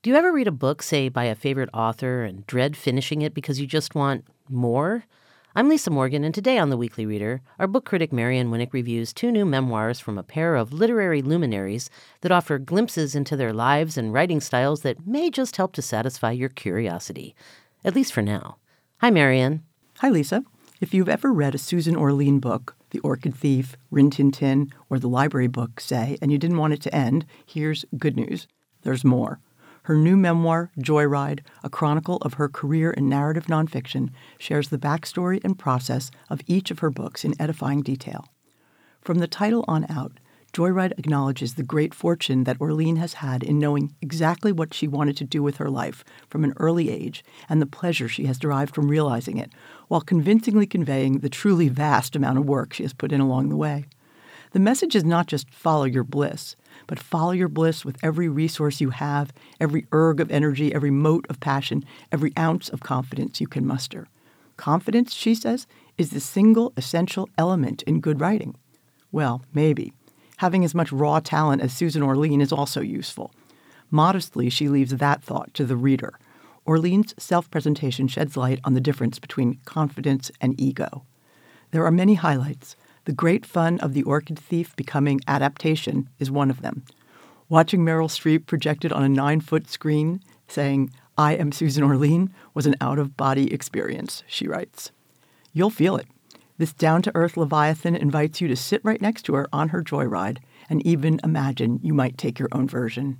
Do you ever read a book, say, by a favorite author and dread finishing it because you just want more? I'm Lisa Morgan, and today on The Weekly Reader, our book critic Marianne Winnick reviews two new memoirs from a pair of literary luminaries that offer glimpses into their lives and writing styles that may just help to satisfy your curiosity, at least for now. Hi, Marianne. Hi, Lisa. If you've ever read a Susan Orlean book, The Orchid Thief, Rin Tin Tin, or The Library Book, say, and you didn't want it to end, here's good news. There's more. Her new memoir, Joyride, a chronicle of her career in narrative nonfiction, shares the backstory and process of each of her books in edifying detail. From the title on out, Joyride acknowledges the great fortune that Orlean has had in knowing exactly what she wanted to do with her life from an early age and the pleasure she has derived from realizing it, while convincingly conveying the truly vast amount of work she has put in along the way. The message is not just follow your bliss, but follow your bliss with every resource you have, every erg of energy, every mote of passion, every ounce of confidence you can muster. Confidence, she says, is the single essential element in good writing. Well, maybe. Having as much raw talent as Susan Orlean is also useful. Modestly, she leaves that thought to the reader. Orlean's self-presentation sheds light on the difference between confidence and ego. There are many highlights. The great fun of The Orchid Thief becoming adaptation is one of them. Watching Meryl Streep projected on a 9-foot screen saying, "I am Susan Orlean," was an out-of-body experience, she writes. You'll feel it. This down-to-earth Leviathan invites you to sit right next to her on her joyride and even imagine you might take your own version.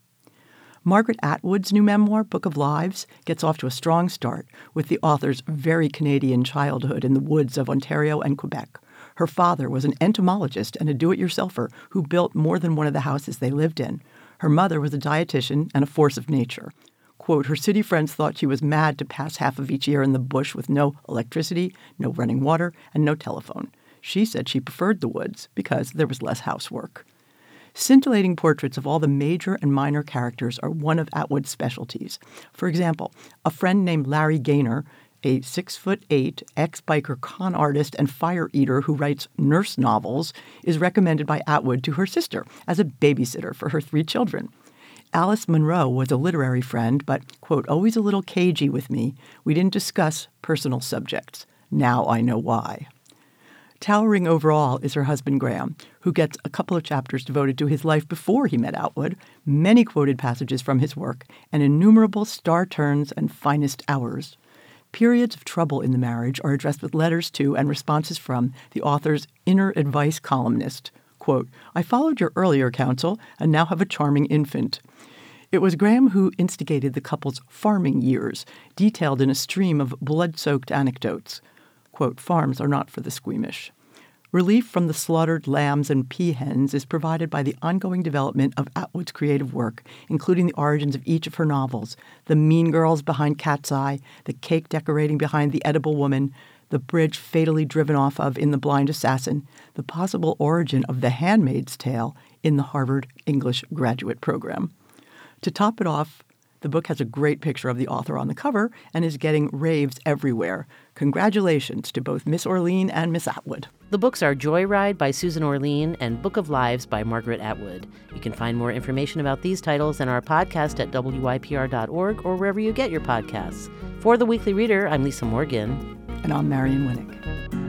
Margaret Atwood's new memoir, Book of Lives, gets off to a strong start with the author's very Canadian childhood in the woods of Ontario and Quebec. Her father was an entomologist and a do-it-yourselfer who built more than one of the houses they lived in. Her mother was a dietitian and a force of nature. Quote, her city friends thought she was mad to pass half of each year in the bush with no electricity, no running water, and no telephone. She said she preferred the woods because there was less housework. Scintillating portraits of all the major and minor characters are one of Atwood's specialties. For example, a friend named Larry Gaynor, a 6'8" ex-biker con artist and fire eater who writes nurse novels, is recommended by Atwood to her sister as a babysitter for her 3 children. Alice Munro was a literary friend, but, quote, always a little cagey with me. We didn't discuss personal subjects. Now I know why. Towering over all is her husband Graham, who gets a couple of chapters devoted to his life before he met Atwood, many quoted passages from his work, and innumerable star turns and finest hours. Periods of trouble in the marriage are addressed with letters to and responses from the author's inner advice columnist. Quote, I followed your earlier counsel and now have a charming infant. It was Graham who instigated the couple's farming years, detailed in a stream of blood-soaked anecdotes. Quote, farms are not for the squeamish. Relief from the slaughtered lambs and peahens is provided by the ongoing development of Atwood's creative work, including the origins of each of her novels, the mean girls behind Cat's Eye, the cake decorating behind The Edible Woman, the bridge fatally driven off of in The Blind Assassin, the possible origin of The Handmaid's Tale in the Harvard English graduate program. To top it off, the book has a great picture of the author on the cover and is getting raves everywhere. Congratulations to both Miss Orlean and Miss Atwood. The books are Joyride by Susan Orlean and Book of Lives by Margaret Atwood. You can find more information about these titles and our podcast at wypr.org or wherever you get your podcasts. For The Weekly Reader, I'm Lisa Morgan. And I'm Marianne Winnick.